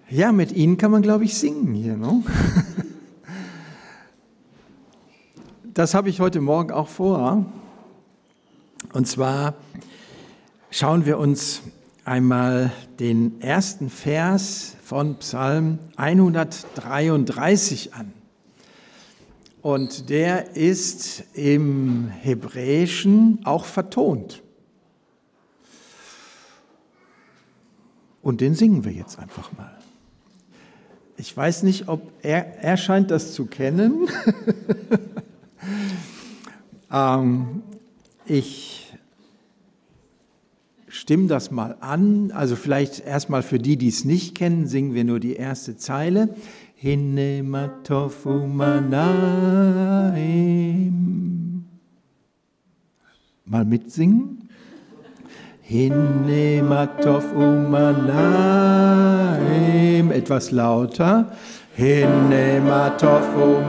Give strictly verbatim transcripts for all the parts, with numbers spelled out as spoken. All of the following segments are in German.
Ja, mit Ihnen kann man, glaube ich, singen hier, ne? Das habe ich heute Morgen auch vor. Und zwar schauen wir uns einmal den ersten Vers von Psalm hundertdreiunddreißig an. Und der ist im Hebräischen auch vertont. Und den singen wir jetzt einfach mal. Ich weiß nicht, ob er, er scheint das zu kennen. ähm, ich stimme das mal an. Also vielleicht erstmal für die, die es nicht kennen, singen wir nur die erste Zeile. Hinne matov umanaim. Mal mitsingen. Hinne matov umanaim. Etwas lauter. Hinne matov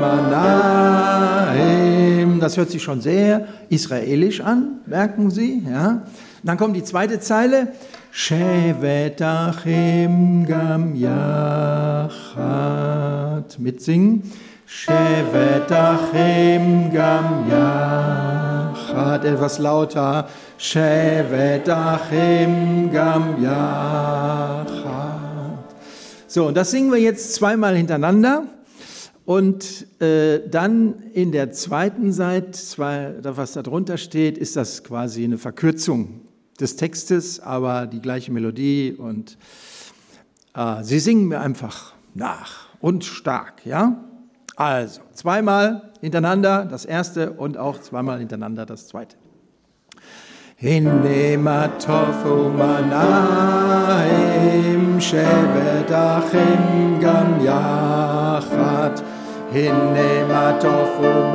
umanaim. Das hört sich schon sehr israelisch an, merken Sie? Ja? Dann kommt die zweite Zeile. Shevet achim gam yachad. Mitsingen. Shevet achim gam yachad. Etwas lauter. Shevet achim gam yachad. So, und das singen wir jetzt zweimal hintereinander. Und äh, dann in der zweiten Seite, zwei, was da drunter steht, ist das quasi eine Verkürzung des Textes, aber die gleiche Melodie. Und äh, Sie singen mir einfach nach und stark, ja? Also, zweimal hintereinander das erste und auch zweimal hintereinander das zweite. Hinne matov umanaim, shevet achim gam yachad. Hinne matov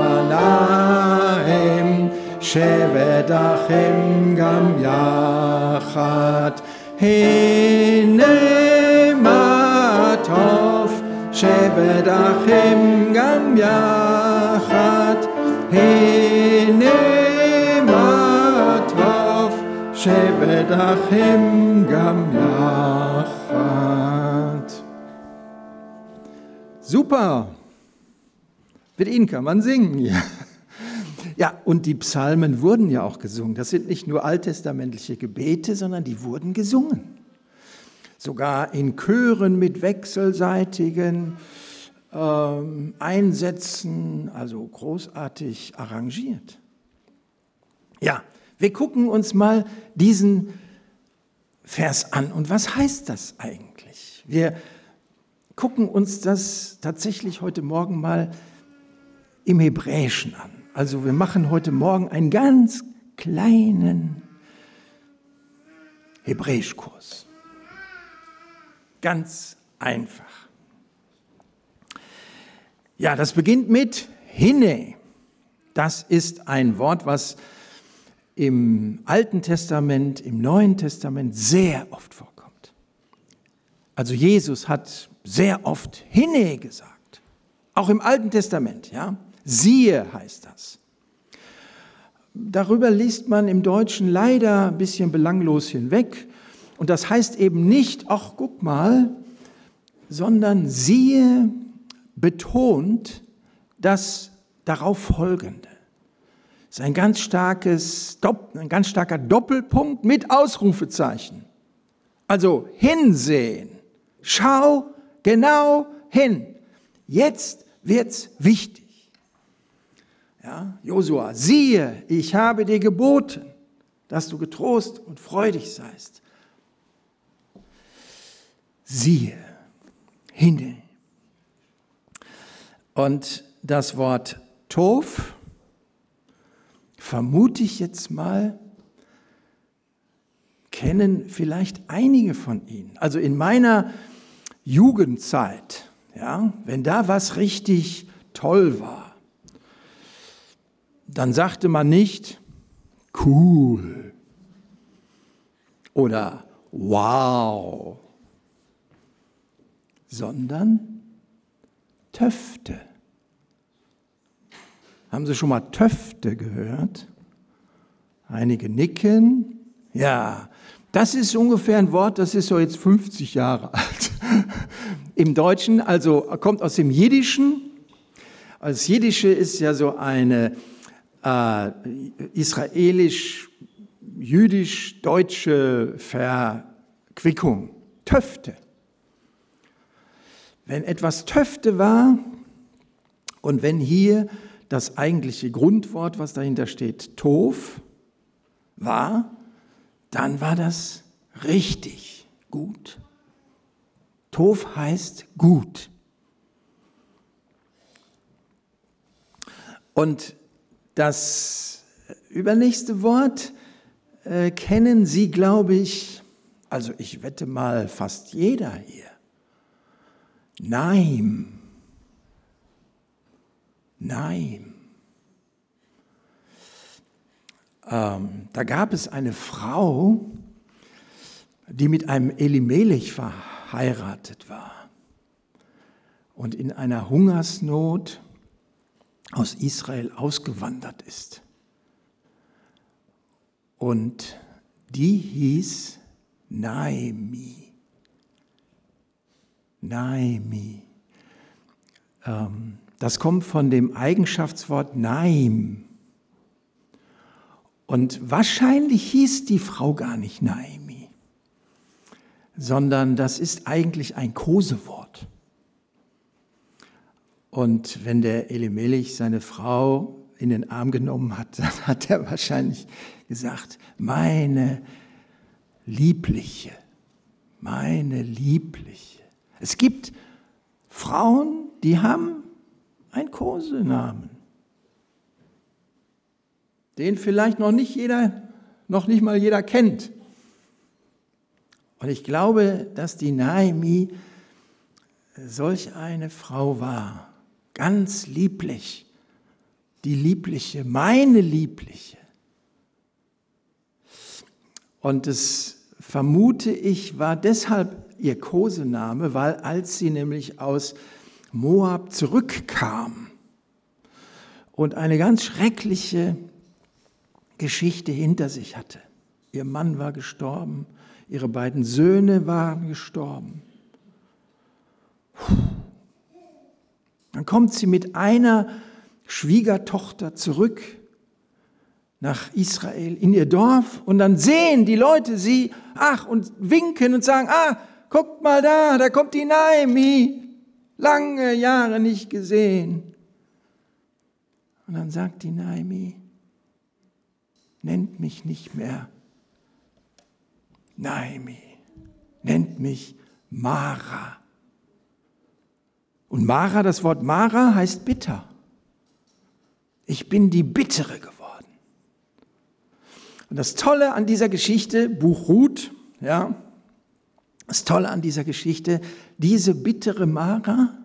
umanaim, shevet achim gam yachad. Hinne matov, shevet achim gam yachad. Hinne Shevet achim gam yachad. Super. Mit Ihnen kann man singen. Ja. Ja, und die Psalmen wurden ja auch gesungen. Das sind nicht nur alttestamentliche Gebete, sondern die wurden gesungen. Sogar in Chören mit wechselseitigen ähm, Einsätzen, also großartig arrangiert. Ja. Wir gucken uns mal diesen Vers an. Und was heißt das eigentlich? Wir gucken uns das tatsächlich heute Morgen mal im Hebräischen an. Also wir machen heute Morgen einen ganz kleinen Hebräischkurs. Ganz einfach. Ja, das beginnt mit Hinne. Das ist ein Wort, was im Alten Testament, im Neuen Testament sehr oft vorkommt. Also Jesus hat sehr oft Hinne gesagt. Auch im Alten Testament, ja. Siehe heißt das. Darüber liest man im Deutschen leider ein bisschen belanglos hinweg. Und das heißt eben nicht, ach guck mal, sondern siehe betont das darauf Folgende. Das ist ein ganz, starkes, ein ganz starker Doppelpunkt mit Ausrufezeichen. Also hinsehen. Schau genau hin. Jetzt wird's wichtig. Ja, Josua, siehe, ich habe dir geboten, dass du getrost und freudig seist. Siehe, hinne. Und das Wort Tov, vermute ich jetzt mal, kennen vielleicht einige von Ihnen. Also in meiner Jugendzeit, ja, wenn da was richtig toll war, dann sagte man nicht cool oder wow, sondern Töfte. Haben Sie schon mal Töfte gehört? Einige nicken. Ja, das ist ungefähr ein Wort, das ist so jetzt fünfzig Jahre alt. im Deutschen, also kommt aus dem Jiddischen. Das Jiddische ist ja so eine äh, israelisch-jüdisch-deutsche Verquickung. Töfte. Wenn etwas Töfte war und wenn hier das eigentliche Grundwort, was dahinter steht, Tov, war, dann war das richtig gut. Tov heißt gut. Und das übernächste Wort äh, kennen Sie, glaube ich, also ich wette mal fast jeder hier. Naim. Naim. Ähm, da gab es eine Frau, die mit einem Elimelech verheiratet war und in einer Hungersnot aus Israel ausgewandert ist. Und die hieß Naimi. Naimi. Ähm, das kommt von dem Eigenschaftswort Naim. Und wahrscheinlich hieß die Frau gar nicht Naimi, sondern das ist eigentlich ein Kosewort. Und wenn der Elimelech seine Frau in den Arm genommen hat, dann hat er wahrscheinlich gesagt, meine Liebliche, meine Liebliche. Es gibt Frauen, die haben einen Kosenamen, den vielleicht noch nicht jeder, noch nicht mal jeder kennt. Und ich glaube, dass die Naimi solch eine Frau war, ganz lieblich, die Liebliche, meine Liebliche. Und das vermute ich, war deshalb ihr Kosename, weil als sie nämlich aus Moab zurückkam und eine ganz schreckliche Geschichte hinter sich hatte. Ihr Mann war gestorben, ihre beiden Söhne waren gestorben. Dann kommt sie mit einer Schwiegertochter zurück nach Israel in ihr Dorf und dann sehen die Leute sie, ach, und winken und sagen, ah, guckt mal da, da kommt die Naimi, lange Jahre nicht gesehen. Und dann sagt die Naimi, nennt mich nicht mehr Naimi, nennt mich Mara. Und Mara, das Wort Mara heißt bitter. Ich bin die Bittere geworden. Und das Tolle an dieser Geschichte, Buch Ruth, ja, das Tolle an dieser Geschichte, diese bittere Mara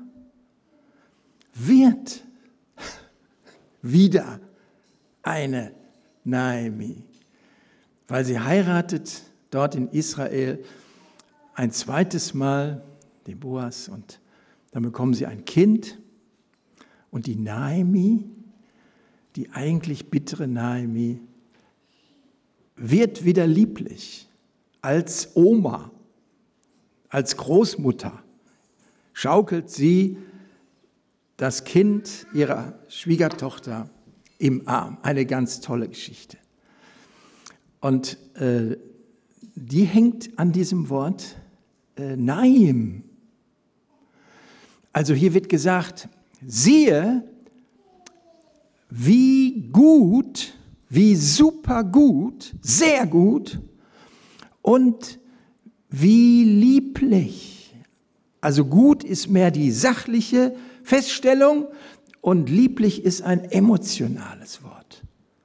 wird wieder eine Naimi, weil sie heiratet dort in Israel ein zweites Mal den Boas und dann bekommen sie ein Kind und die Naimi, die eigentlich bittere Naimi, wird wieder lieblich als Oma, als Großmutter. Schaukelt sie das Kind ihrer Schwiegertochter im Arm. Eine ganz tolle Geschichte. Und äh, die hängt an diesem Wort äh, Naim. Also hier wird gesagt, siehe, wie gut, wie super gut, sehr gut und wie lieblich. Also gut ist mehr die sachliche Feststellung und lieblich ist ein emotionales Wort.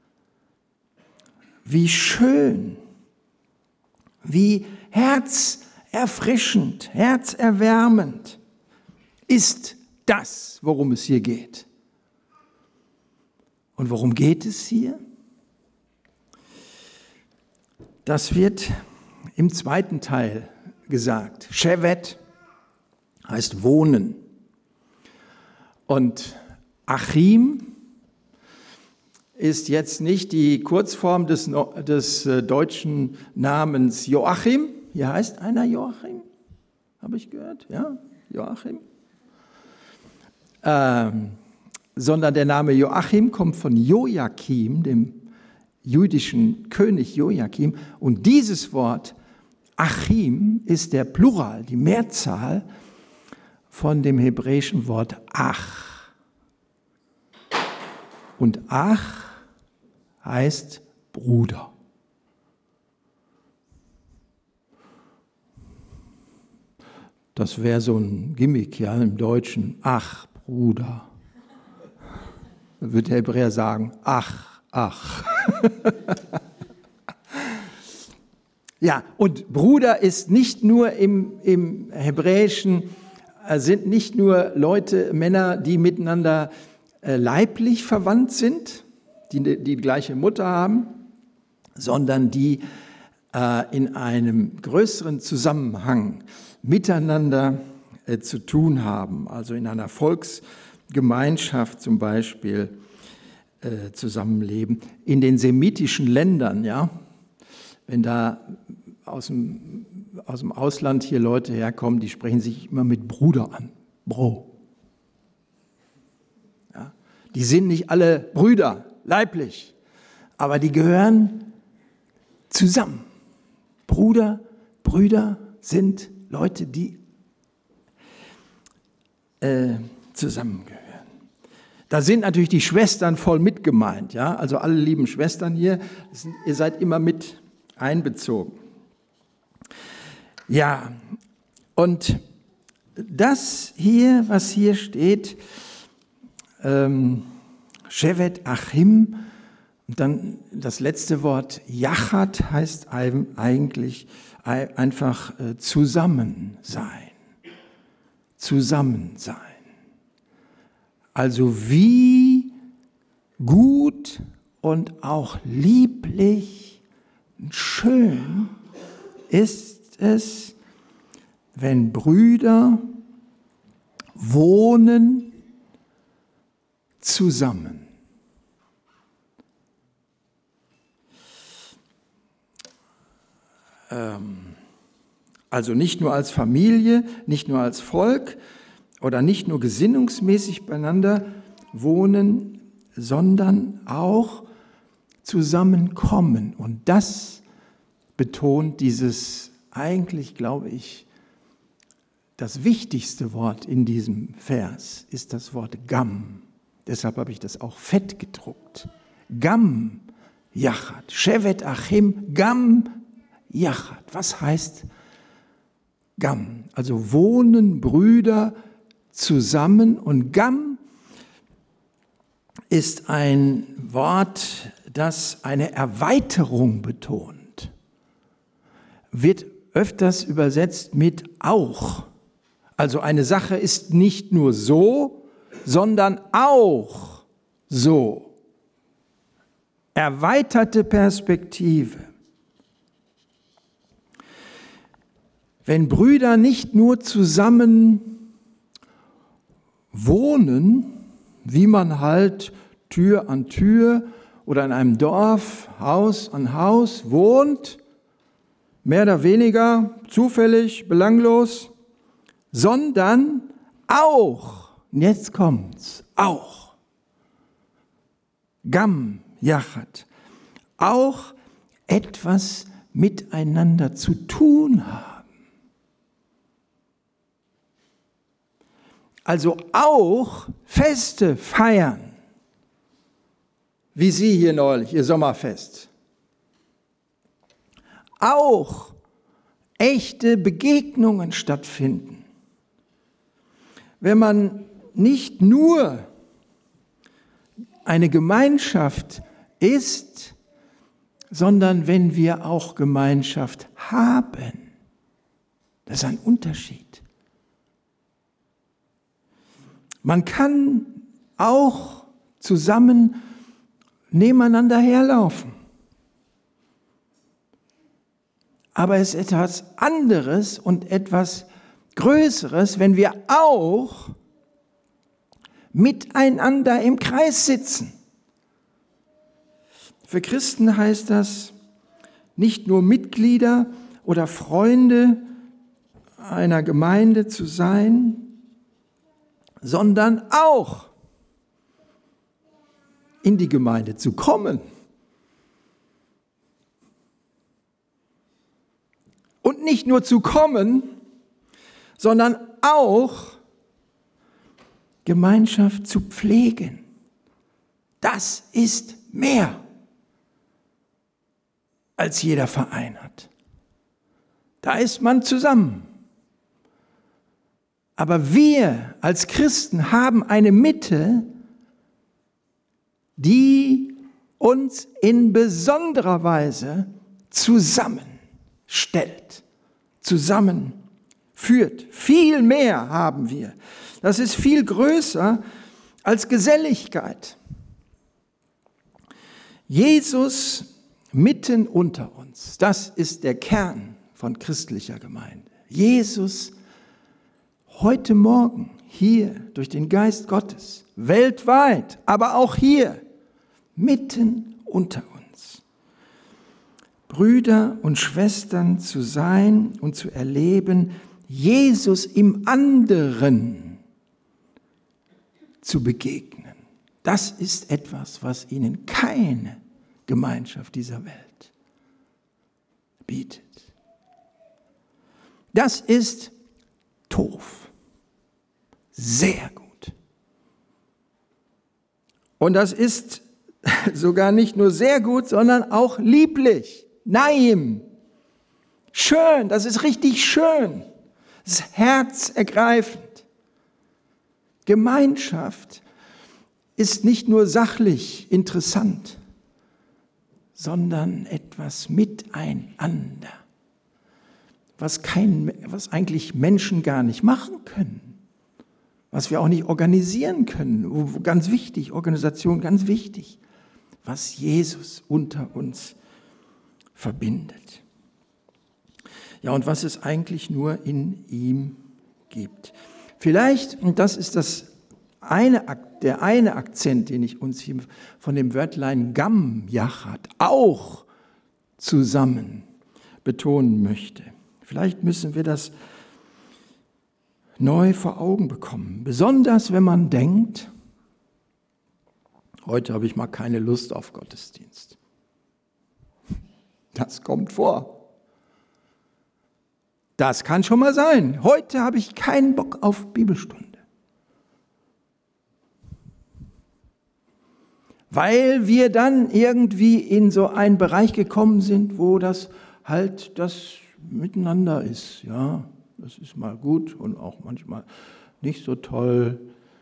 Wie schön, wie herzerfrischend, herzerwärmend ist das, worum es hier geht. Und worum geht es hier? Das wird im zweiten Teil gesagt. Shevet heißt wohnen. Und Achim ist jetzt nicht die Kurzform des, des deutschen Namens Joachim. Hier heißt einer Joachim, habe ich gehört, ja? Joachim? Ähm, sondern der Name Joachim kommt von Joachim, dem jüdischen König Joachim. Und dieses Wort Achim ist der Plural, die Mehrzahl von dem hebräischen Wort Ach. Und Ach heißt Bruder. Das wäre so ein Gimmick, ja, im Deutschen. Ach, Bruder. Dann würde der Hebräer sagen, ach, ach. Ja, und Bruder ist nicht nur im, im Hebräischen, sind nicht nur Leute, Männer, die miteinander äh, leiblich verwandt sind, die die, die gleiche Mutter haben, sondern die äh, in einem größeren Zusammenhang miteinander äh, zu tun haben, also in einer Volksgemeinschaft zum Beispiel äh, zusammenleben. In den semitischen Ländern, ja, wenn da aus dem, aus dem Ausland hier Leute herkommen, die sprechen sich immer mit Bruder an, Bro. Ja, die sind nicht alle Brüder, leiblich, aber die gehören zusammen. Bruder, Brüder sind Leute, die äh, zusammengehören. Da sind natürlich die Schwestern voll mit gemeint, ja? Also alle lieben Schwestern hier, sind, ihr seid immer mit einbezogen. Ja, und das hier, was hier steht, ähm, Shevet Achim, und dann das letzte Wort Yachad heißt eigentlich einfach äh, zusammen sein. Zusammen sein. Also wie gut und auch lieblich und schön ist es, wenn Brüder wohnen zusammen. Also nicht nur als Familie, nicht nur als Volk oder nicht nur gesinnungsmäßig beieinander wohnen, sondern auch zusammenkommen. Und das betont dieses eigentlich, glaube ich, das wichtigste Wort in diesem Vers ist das Wort Gam. Deshalb habe ich das auch fett gedruckt. Gam Yachad, Shevet Achim, Gam Yachad. Was heißt Gam? Also wohnen Brüder zusammen, und Gam ist ein Wort, das eine Erweiterung betont. Wird öfters übersetzt mit auch. Also eine Sache ist nicht nur so, sondern auch so. Erweiterte Perspektive. Wenn Brüder nicht nur zusammen wohnen, wie man halt Tür an Tür oder in einem Dorf, Haus an Haus wohnt, mehr oder weniger zufällig, belanglos, sondern auch, und jetzt kommt's, auch, Gam Yachad, auch etwas miteinander zu tun haben. Also auch Feste feiern, wie Sie hier neulich, Ihr Sommerfest. Auch echte Begegnungen stattfinden. Wenn man nicht nur eine Gemeinschaft ist, sondern wenn wir auch Gemeinschaft haben. Das ist ein Unterschied. Man kann auch zusammen nebeneinander herlaufen. Aber es ist etwas anderes und etwas Größeres, wenn wir auch miteinander im Kreis sitzen. Für Christen heißt das nicht nur Mitglieder oder Freunde einer Gemeinde zu sein, sondern auch in die Gemeinde zu kommen. Und nicht nur zu kommen, sondern auch Gemeinschaft zu pflegen. Das ist mehr, als jeder Verein hat. Da ist man zusammen. Aber wir als Christen haben eine Mitte, die uns in besonderer Weise zusammenstellt, zusammenführt. Viel mehr haben wir. Das ist viel größer als Geselligkeit. Jesus mitten unter uns, das ist der Kern von christlicher Gemeinde. Jesus heute Morgen hier durch den Geist Gottes, weltweit, aber auch hier, mitten unter uns. Brüder und Schwestern zu sein und zu erleben, Jesus im anderen zu begegnen. Das ist etwas, was ihnen keine Gemeinschaft dieser Welt bietet. Das ist Tov. Sehr gut. Und das ist sogar nicht nur sehr gut, sondern auch lieblich. Naim. Schön, das ist richtig schön. Das ist herzergreifend. Gemeinschaft ist nicht nur sachlich interessant, sondern etwas miteinander, was, kein, was eigentlich Menschen gar nicht machen können, was wir auch nicht organisieren können. Ganz wichtig, Organisation ganz wichtig, was Jesus unter uns verbindet. Ja, und was es eigentlich nur in ihm gibt. Vielleicht, und das ist das eine, der eine Akzent, den ich uns hier von dem Wörtlein Gam Yachad auch zusammen betonen möchte. Vielleicht müssen wir das neu vor Augen bekommen. Besonders wenn man denkt, heute habe ich mal keine Lust auf Gottesdienst. Das kommt vor. Das kann schon mal sein. Heute habe ich keinen Bock auf Bibelstunde. Weil wir dann irgendwie in so einen Bereich gekommen sind, wo das halt das Miteinander ist. Ja, das ist mal gut und auch manchmal nicht so toll.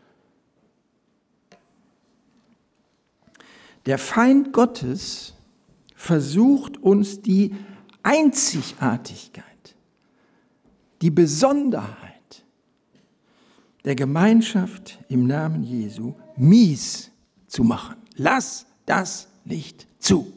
Der Feind Gottes versucht uns die Einzigartigkeit, die Besonderheit der Gemeinschaft im Namen Jesu mies zu machen. Lass das nicht zu.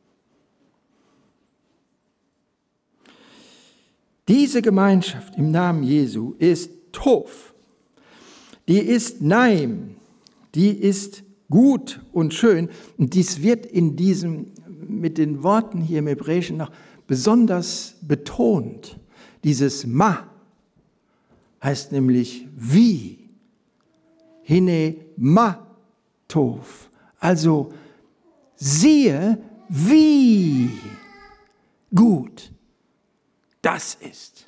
Diese Gemeinschaft im Namen Jesu ist Tov, die ist Naim, die ist gut und schön. Und dies wird in diesem, mit den Worten hier im Hebräischen noch besonders betont. Dieses Ma heißt nämlich wie. Hine ma Tov. Also siehe, wie gut das ist.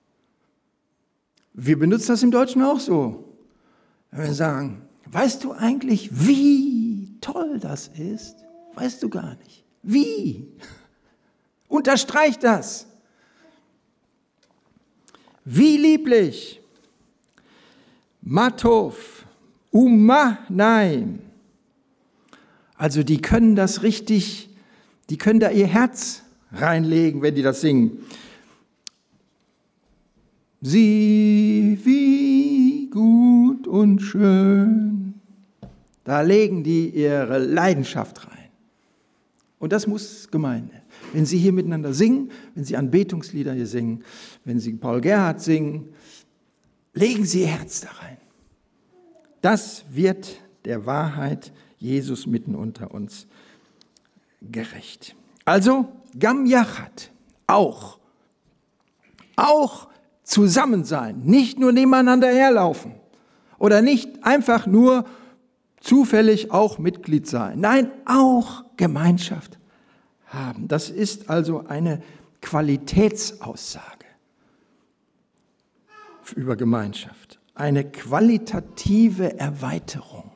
Wir benutzen das im Deutschen auch so. Wenn wir sagen, weißt du eigentlich, wie toll das ist? Weißt du gar nicht. Wie? Unterstreich das. Wie lieblich. Matov. Umahnaim. Also die können das richtig, die können da ihr Herz reinlegen, wenn die das singen. Sieh, wie gut und schön. Da legen die ihre Leidenschaft rein. Und das muss Gemeinde. Wenn Sie hier miteinander singen, wenn Sie Anbetungslieder hier singen, wenn Sie Paul Gerhardt singen, legen Sie Ihr Herz da rein. Das wird der Wahrheit Jesus mitten unter uns gerecht. Also Gam Yachad, auch, auch zusammen sein, nicht nur nebeneinander herlaufen oder nicht einfach nur zufällig auch Mitglied sein. Nein, auch Gemeinschaft haben. Das ist also eine Qualitätsaussage über Gemeinschaft, eine qualitative Erweiterung.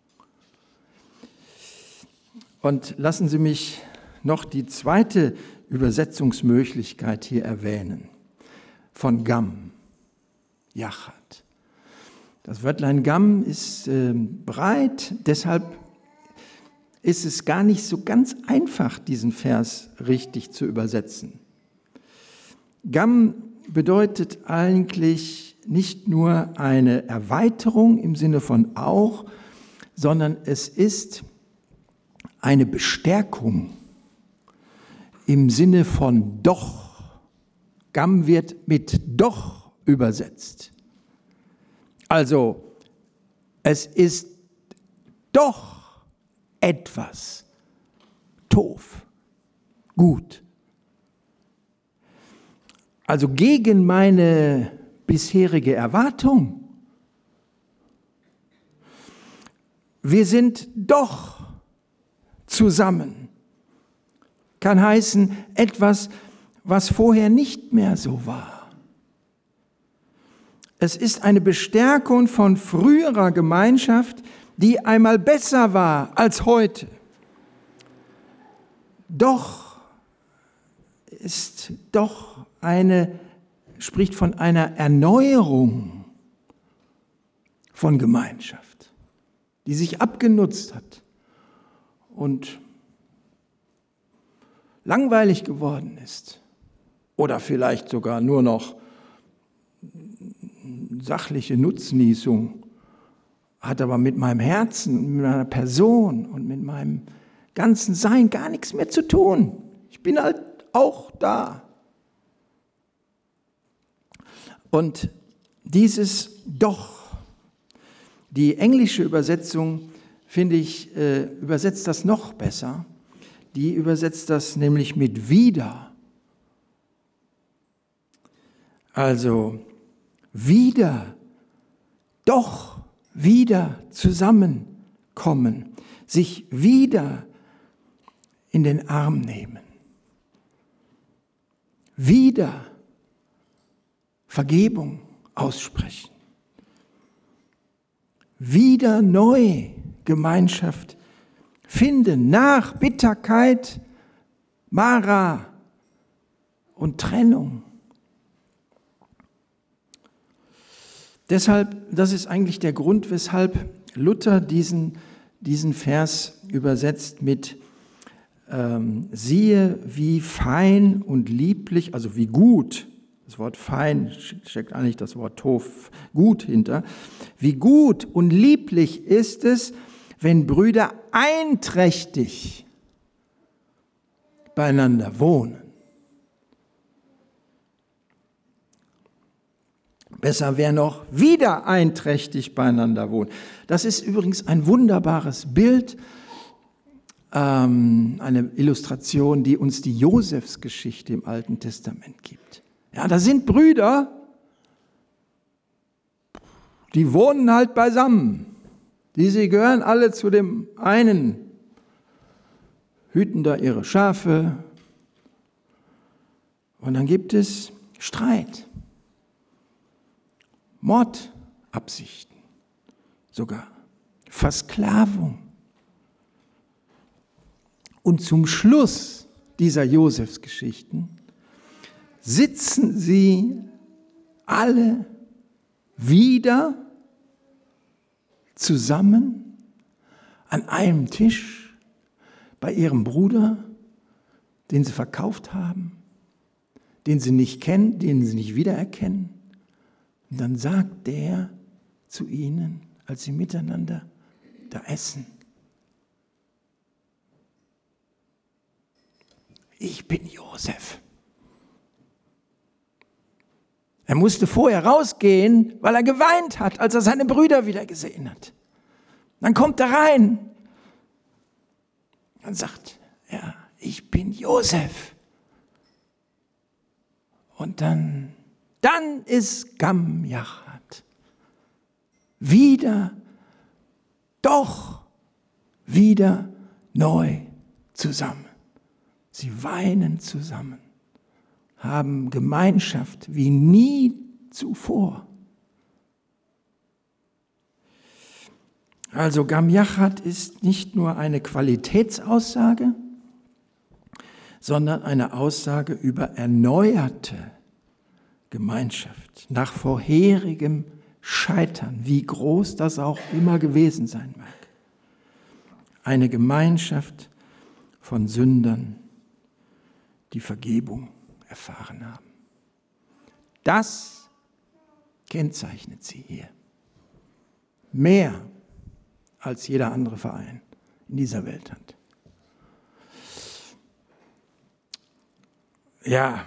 Und lassen Sie mich noch die zweite Übersetzungsmöglichkeit hier erwähnen, von Gam, Jachat. Das Wörtlein Gam ist äh, breit, deshalb ist es gar nicht so ganz einfach, diesen Vers richtig zu übersetzen. Gam bedeutet eigentlich nicht nur eine Erweiterung im Sinne von auch, sondern es ist eine Bestärkung im Sinne von doch. Gam wird mit doch übersetzt. Also, es ist doch etwas Tof, gut. Also gegen meine bisherige Erwartung. Wir sind doch zusammen. Kann heißen, etwas, was vorher nicht mehr so war. Es ist eine Bestärkung von früherer Gemeinschaft, die einmal besser war als heute. Doch ist doch eine, spricht von einer Erneuerung von Gemeinschaft, die sich abgenutzt hat und langweilig geworden ist oder vielleicht sogar nur noch sachliche Nutznießung, hat aber mit meinem Herzen, mit meiner Person und mit meinem ganzen Sein gar nichts mehr zu tun. Ich bin halt auch da. Und dieses Doch, die englische Übersetzung, finde ich, äh, übersetzt das noch besser. Die übersetzt das nämlich mit wieder. Also wieder, doch wieder zusammenkommen, sich wieder in den Arm nehmen. Wieder Vergebung aussprechen. Wieder neu Gemeinschaft finden, nach Bitterkeit, Mara und Trennung. Deshalb, das ist eigentlich der Grund, weshalb Luther diesen, diesen Vers übersetzt mit ähm, siehe, wie fein und lieblich, also wie gut, das Wort fein steckt eigentlich das Wort tof, gut hinter, wie gut und lieblich ist es, wenn Brüder einträchtig beieinander wohnen. Besser wäre noch, wieder einträchtig beieinander wohnen. Das ist übrigens ein wunderbares Bild, ähm, eine Illustration, die uns die Josefsgeschichte im Alten Testament gibt. Ja, da sind Brüder, die wohnen halt beisammen. Diese gehören alle zu dem einen, hüten da ihre Schafe. Und dann gibt es Streit. Mordabsichten, sogar Versklavung. Und zum Schluss dieser Josefsgeschichten sitzen sie alle wieder zusammen an einem Tisch bei ihrem Bruder, den sie verkauft haben, den sie nicht kennen, den sie nicht wiedererkennen. Und dann sagt der zu ihnen, als sie miteinander da essen: Ich bin Josef. Er musste vorher rausgehen, weil er geweint hat, als er seine Brüder wieder gesehen hat. Dann kommt er rein und sagt, ja, ich bin Josef. Und dann Dann ist Gam Yachat wieder, doch wieder neu zusammen. Sie weinen zusammen, haben Gemeinschaft wie nie zuvor. Also Gam Yachat ist nicht nur eine Qualitätsaussage, sondern eine Aussage über erneuerte Gemeinschaft nach vorherigem Scheitern, wie groß das auch immer gewesen sein mag. Eine Gemeinschaft von Sündern, die Vergebung erfahren haben. Das kennzeichnet sie hier. Mehr als jeder andere Verein in dieser Welt hat. Ja,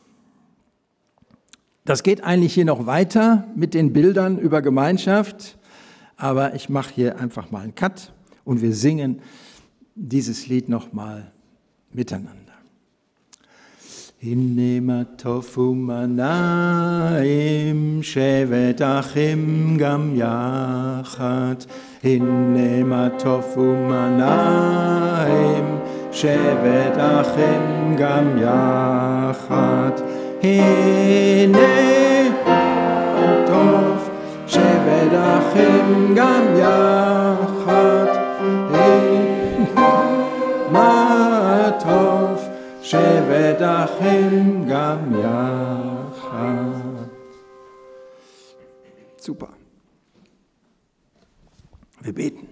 das geht eigentlich hier noch weiter mit den Bildern über Gemeinschaft, aber ich mache hier einfach mal einen Cut und wir singen dieses Lied nochmal miteinander. Hinne tofu manaim shevet achim gam yachat. Hinne tofu manaim shevet achim gam yachat. Hinne tof shevet achim gam yachat. Hinne tof shevet achim gam yachat. Super. Wir beten.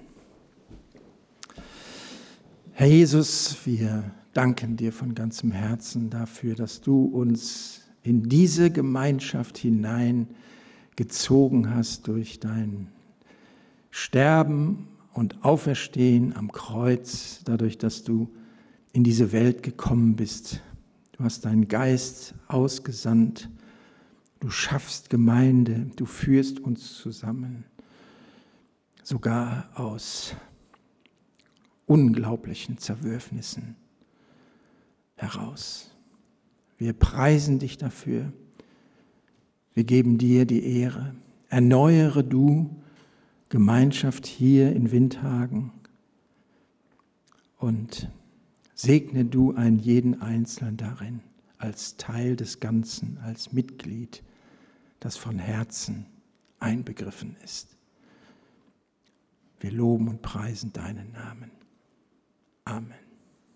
Herr Jesus, wir danken dir von ganzem Herzen dafür, dass du uns in diese Gemeinschaft hineingezogen hast durch dein Sterben und Auferstehen am Kreuz, dadurch, dass du in diese Welt gekommen bist. Du hast deinen Geist ausgesandt, du schaffst Gemeinde, du führst uns zusammen, sogar aus unglaublichen Zerwürfnissen heraus. Wir preisen dich dafür, wir geben dir die Ehre. Erneuere du Gemeinschaft hier in Windhagen und segne du einen jeden Einzelnen darin als Teil des Ganzen, als Mitglied, das von Herzen einbegriffen ist. Wir loben und preisen deinen Namen. Amen.